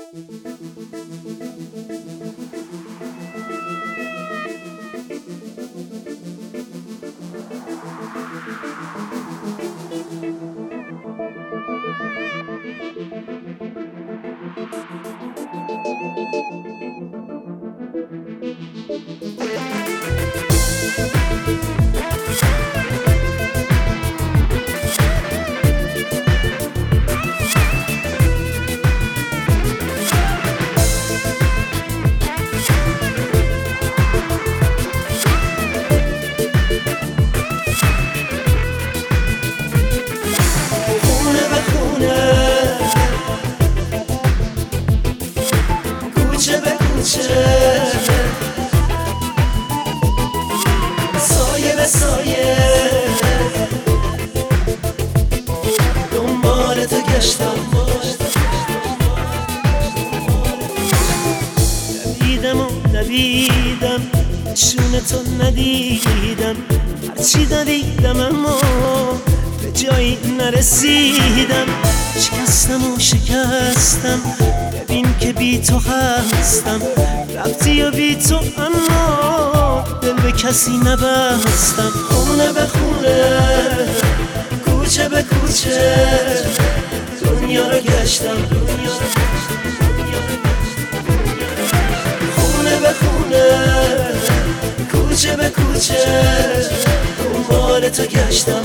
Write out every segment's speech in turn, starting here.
سایه به سایه دنبال تو گشتم، دویدم و دویدم نشون تو ندیدم، هرچی دویدم اما به جایی نرسیدم. شکستم و شکستم ببین که بی تو هستم، رفتی و بی تو اما دل به کسی نبستم. خونه به خونه کوچه به کوچه دنیا رو گشتم، خونه به خونه کوچه به کوچه دنبال تو گشتم.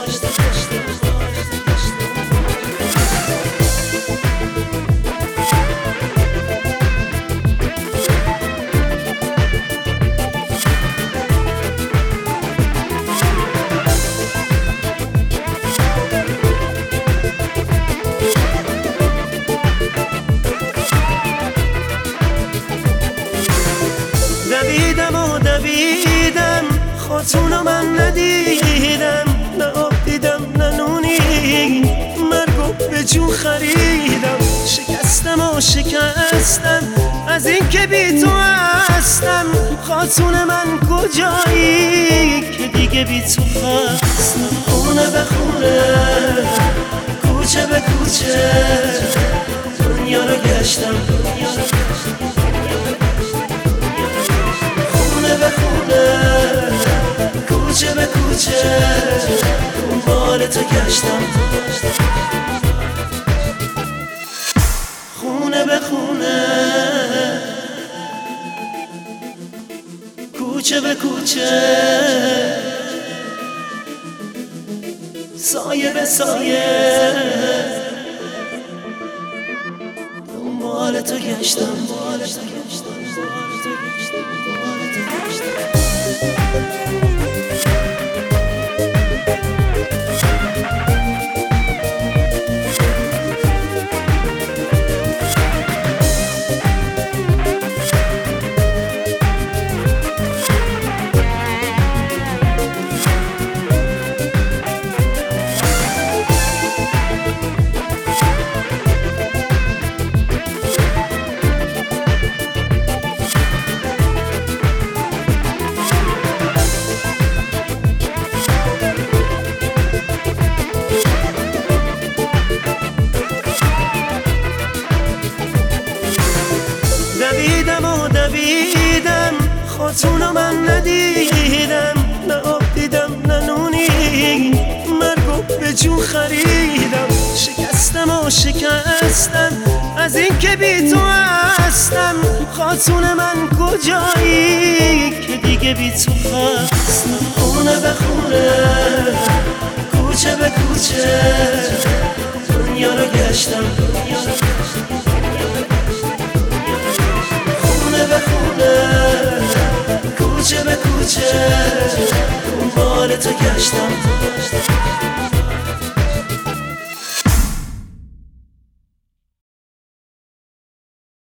دویدم و دویدم خاتونو من ندیدم، نه آب دیدم نه نونی، مرگو به جون خریدم. شکستم و شکستم از این که بی تو هستم، خاتون من کجایی که دیگه بی تو هستم. خونه به خونه کوچه به کوچه دنیا رو گشتم، به خونه کوچه به کوچه دنبال تو گشتم. خونه به خونه کوچه به کوچه سایه به سایه دنبال تو گشتم. دویدم و دویدم خاتونو من ندیدم، نه آب دیدم نه نونی، مرگو به جون خریدم. شکستم و شکستم از این که بی تو هستم، خاتون من کجایی که دیگه بی تو هستم. خونه به خونه کوچه به کوچه دنیا رو گشتم، به خونه کوچه به کوچه دنبال تو گشتم.